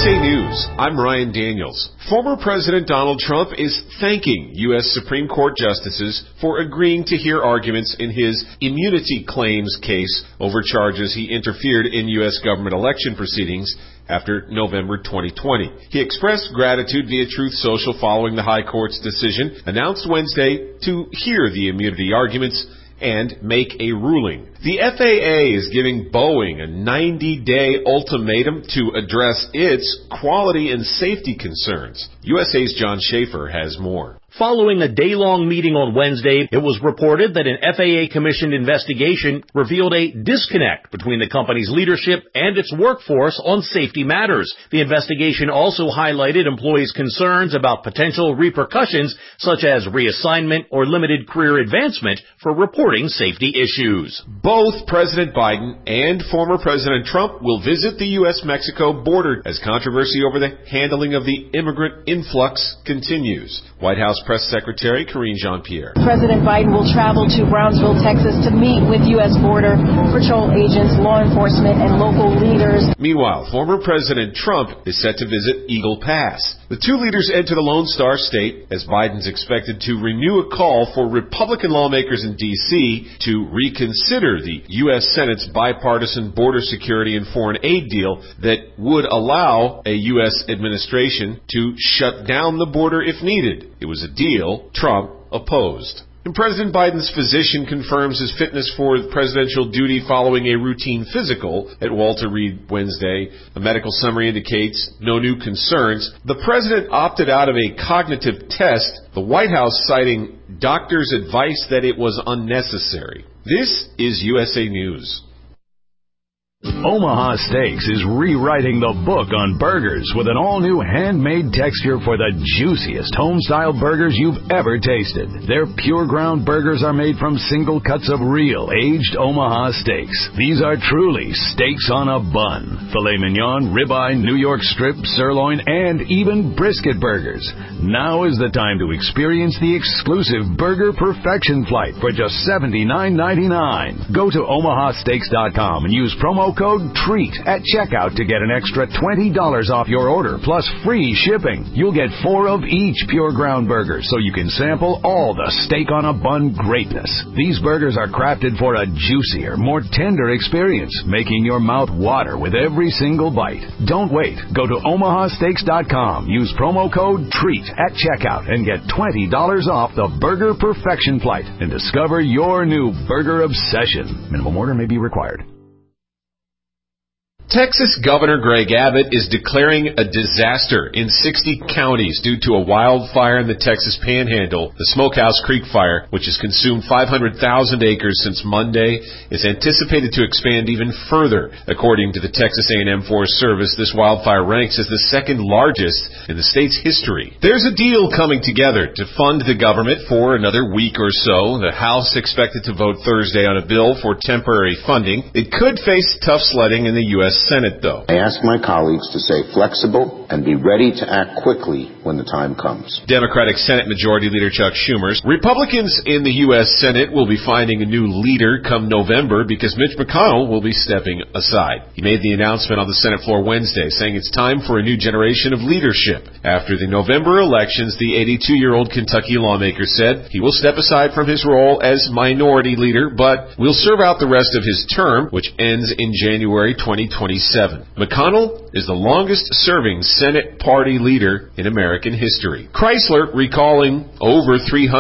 USA News, I'm Ryan Daniels. Former President Donald Trump is thanking U.S. Supreme Court justices for agreeing to hear arguments in his immunity claims case over charges he interfered in U.S. government election proceedings after November 2020. He expressed gratitude via Truth Social following the High Court's decision, announced Wednesday, to hear the immunity arguments and make a ruling. The FAA is giving Boeing a 90-day ultimatum to address its quality and safety concerns. USA's John Schaefer has more. Following a day-long meeting on Wednesday, it was reported that an FAA-commissioned investigation revealed a disconnect between the company's leadership and its workforce on safety matters. The investigation also highlighted employees' concerns about potential repercussions such as reassignment or limited career advancement for reporting safety issues. Both President Biden and former President Trump will visit the U.S.-Mexico border as controversy over the handling of the immigrant influx continues. White House Press Secretary Karine Jean-Pierre. President Biden will travel to Brownsville, Texas to meet with U.S. Border Patrol agents, law enforcement, and local leaders. Meanwhile, former President Trump is set to visit Eagle Pass. The two leaders enter the Lone Star State as Biden's expected to renew a call for Republican lawmakers in D.C. to reconsider the U.S. Senate's bipartisan border security and foreign aid deal that would allow a U.S. administration to shut down the border if needed. It was a deal Trump opposed. And President Biden's physician confirms his fitness for presidential duty following a routine physical at Walter Reed Wednesday. A medical summary indicates no new concerns. The president opted out of a cognitive test, the White House citing doctors' advice that it was unnecessary. This is USA News. Omaha Steaks is rewriting the book on burgers with an all-new handmade texture for the juiciest home-style burgers you've ever tasted. Their pure ground burgers are made from single cuts of real, aged Omaha steaks. These are truly steaks on a bun. Filet mignon, ribeye, New York strip, sirloin, and even brisket burgers. Now is the time to experience the exclusive Burger Perfection Flight for just $79.99. Go to omahasteaks.com and use promo code TREAT at checkout to get an extra $20 off your order, plus free shipping. You'll get 4 of each pure ground burger, so you can sample all the steak on a bun greatness. These burgers are crafted for a juicier, more tender experience, making your mouth water with every single bite. Don't wait. Go to omahasteaks.com. Use promo code TREAT at checkout and get $20 off the Burger Perfection Flight and discover your new burger obsession. Minimum order may be required. Texas Governor Greg Abbott is declaring a disaster in 60 counties due to a wildfire in the Texas Panhandle. The Smokehouse Creek Fire, which has consumed 500,000 acres since Monday, is anticipated to expand even further. According to the Texas A&M Forest Service, this wildfire ranks as the second largest in the state's history. There's a deal coming together to fund the government for another week or so. The House expected to vote Thursday on a bill for temporary funding. It could face tough sledding in the U.S. Senate, though. I ask my colleagues to stay flexible and be ready to act quickly when the time comes. Democratic Senate Majority Leader Chuck Schumer. Republicans in the U.S. Senate will be finding a new leader come November because Mitch McConnell will be stepping aside. He made the announcement on the Senate floor Wednesday, saying it's time for a new generation of leadership. After the November elections, the 82-year-old Kentucky lawmaker said he will step aside from his role as minority leader, but will serve out the rest of his term, which ends in January 2027. McConnell is the longest-serving Senate party leader in American history. Chrysler recalling over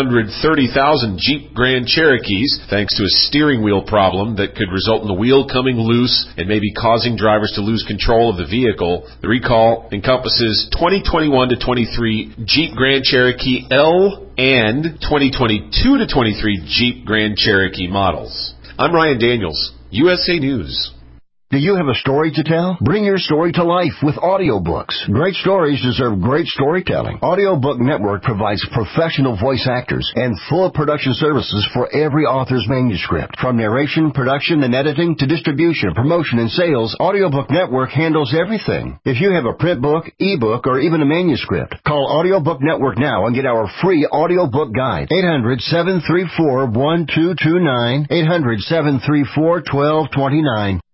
330,000 Jeep Grand Cherokees thanks to a steering wheel problem that could result in the wheel coming loose and maybe causing drivers to lose control of the vehicle. The recall encompasses 2021 to 23 Jeep Grand Cherokee L and 2022 to 23 Jeep Grand Cherokee models. I'm Ryan Daniels, USA News. Do you have a story to tell? Bring your story to life with audiobooks. Great stories deserve great storytelling. Audiobook Network provides professional voice actors and full production services for every author's manuscript. From narration, production, and editing to distribution, promotion, and sales, Audiobook Network handles everything. If you have a print book, ebook, or even a manuscript, call Audiobook Network now and get our free audiobook guide. 800-734-1229, 800-734-1229.